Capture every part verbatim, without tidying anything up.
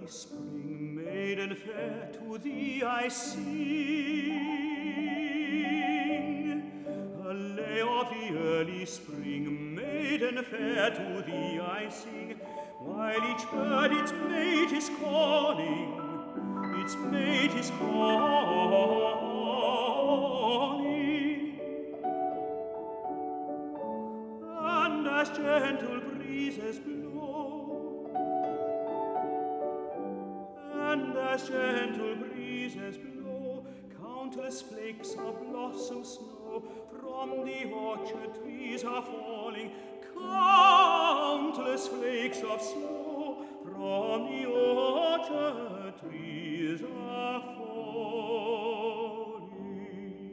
spring, maiden fair, to thee I sing. A lay of the early spring, maiden fair, to thee I sing. While each bird its mate is calling, its mate is calling. And as gentle breezes blow, and as gentle breezes blow, countless flakes of blossom snow from the orchard trees are falling. Countless flakes of snow from the orchard trees are falling.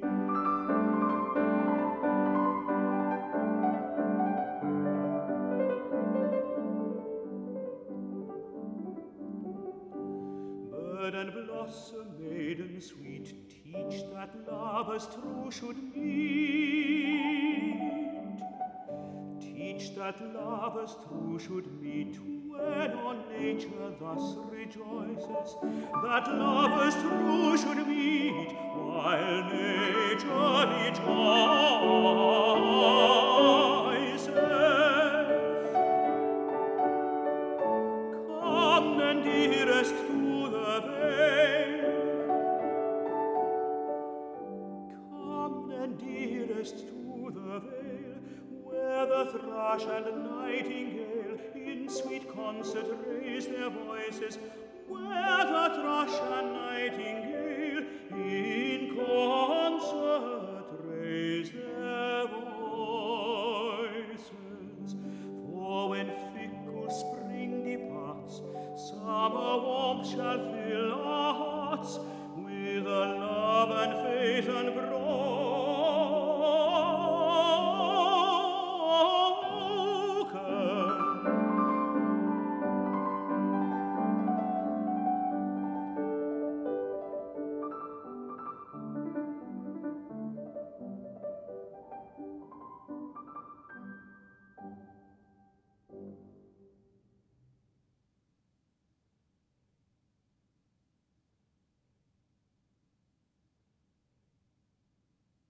Bird and blossom, maiden sweet, teach that lovers true should meet. Teach that lovers true should meet when on nature thus rejoices. That lovers true should meet while nature rejoices. Come then, dearest, to the vale. Come then, dearest, to the vale, where the thrush and nightingale in sweet concert raise their voices. Where the thrush and nightingale in concert raise their voices. For when fickle spring departs, summer warmth shall fill our hearts,